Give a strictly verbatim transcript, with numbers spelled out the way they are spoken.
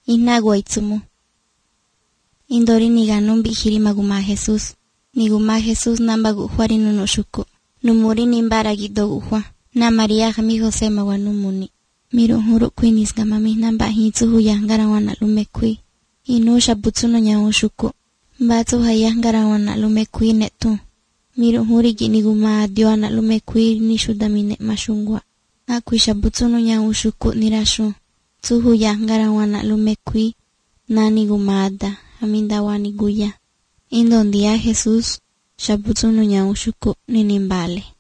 Inagua itsumu. Indori niganun bihiri maguma Jesus. Niguma Jesus nambagu huari nunu shuku. Numuri nimbara gidogu hua. Na Maria mi Jose mawanumuni. Miru huru kwinis gamami namba hitsuhu yangarawana lumekui. Inu shabutsuno nyaun shuku. Mbatu hayangarawana lumekui netu. Miru huri giniguma adioana lumekui nishudamine mashungwa. Akui shabutsuno nyaun shuku nirashu. Tsuhu yangarawana lumekui. Nani gumada. Aminda wani guya. Indondia Jesus. Shabutsuno nyaun shuku ninimbale.